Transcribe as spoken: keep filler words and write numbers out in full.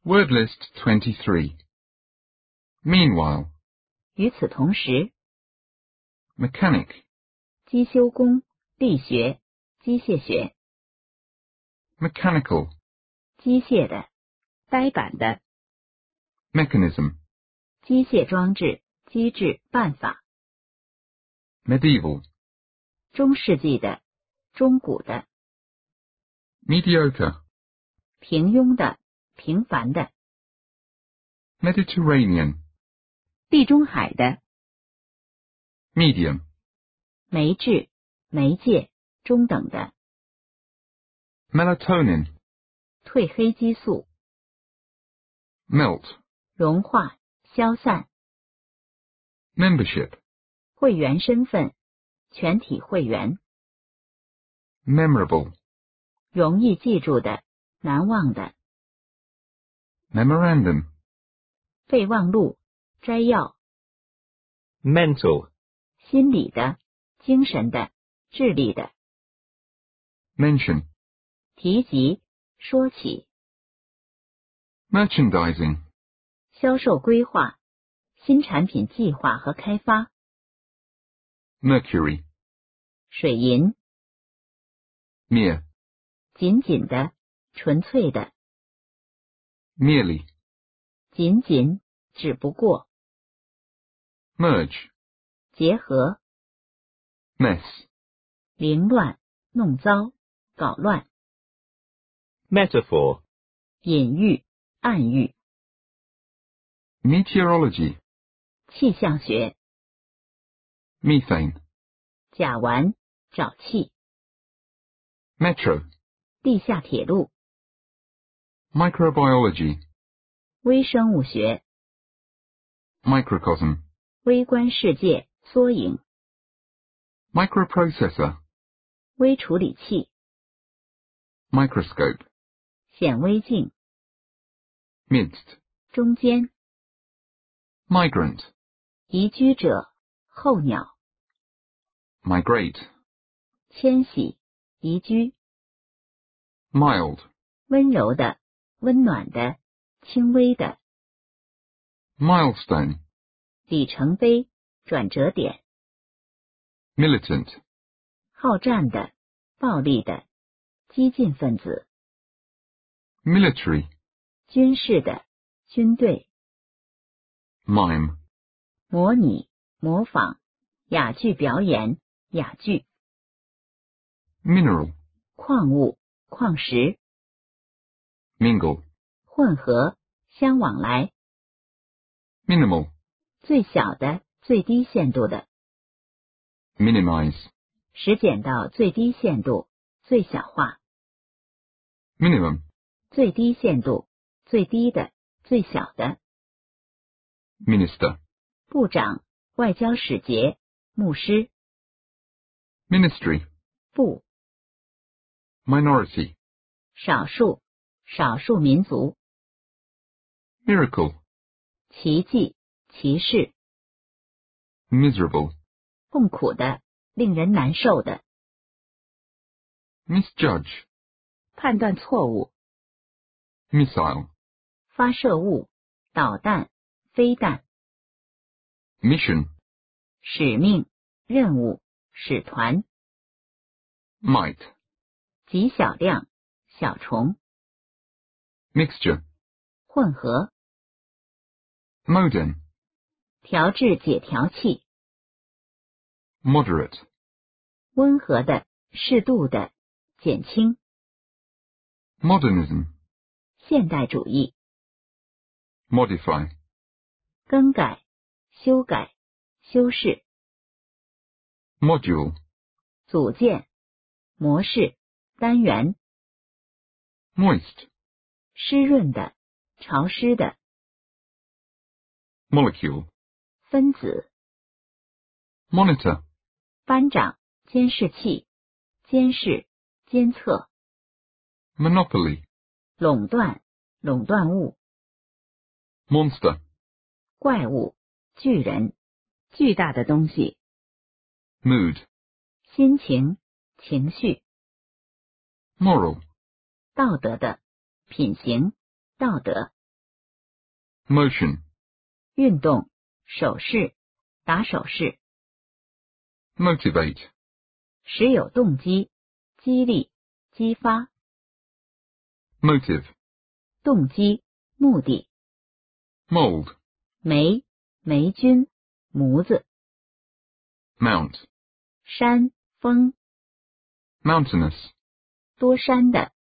Word list twenty-three. Meanwhile. 与此同时， Mechanic. 机修工、力学、机械学、 Mechanical. 机械的、呆板的、 Mechanism. 机械装置、机制、办法、 Medieval. 中世纪的、中古的、 Mediocre. 平庸的、平凡的、 Mediterranean. 地中海的、 Medium. 媒质、媒介、中等的、 Melatonin. 褪黑激素、 Melt. 融化、消散、 Membership. 会员身份、全体会员、 Memorable. 容易记住的、难忘的、 Memorandum. 备忘录、摘要、 Mental. 心理的、精神的、智力的、 Mention. 提及、说起、 Merchandising. 销售规划、新产品计划和开发、 Mercury. 水银、 Mere. 仅仅的、纯粹的、 Merely. 仅仅、只不过、 Merge. 结合、 Mess. 凌乱、弄糟、搞乱、 Metaphor. 隐喻、暗喻、 Meteorology. 气象学、 Methane. 甲烷、沼气、 Metro. 地下铁路、 Microbiology. 微生物学、 Microcosm. 微观世界、缩影、 Microprocessor. 微处理器、 Microscope. 显微镜、 Midst. 中间、 Migrant. 移居者、候鸟、 Migrate. 迁徙、移居、 Mild. 温柔的、温暖的、轻微的、 Milestone. 里程碑、转折点、 Militant. 好战的、暴力的、激进分子、 Military. 军事的、军队、 Mime. 模拟、模仿、哑剧表演、哑剧、 Mineral. 矿物、矿石、 Mingle. 混合、相往来、 Minimal. 最小的、最低限度的、 Minimize. 使减到最低限度、最小化、 Minimum. 最低限度、最低的、最小的、 Minister. 部长、外交使节、牧师、 Ministry. 部、 Minority. 少数、少数民族、 Miracle. 奇迹、歧视、 Miserable. 痛苦的、令人难受的、 Misjudge. 判断错误、 Missile. 发射物、导弹、飞弹、 Mission. 使命、任务、使团、 Might. 极小量、小虫、 Mixture. 混合、 Modem. 调制解调器、 Moderate. 温和的、适度的、减轻、 Modernism. 现代主义、 Modify. 更改、修改、修饰、 Module. 组件、模式、单元、 Moist. 湿润的、潮湿的、 Molecule. 分子、 Monitor. 班长、监视器、监视、监测、 Monopoly. 垄断、垄断物、 Monster. 怪物、巨人、巨大的东西、 Mood. 心情、情绪、 Moral. 道德的、品行、道德。 motion, 运动，手势，打手势。 motivate, 使有动机，激励，激发。 motive, 动机，目的。 mold, 霉，霉菌，模子。 mount, 山，峰， mountainous, 多山的。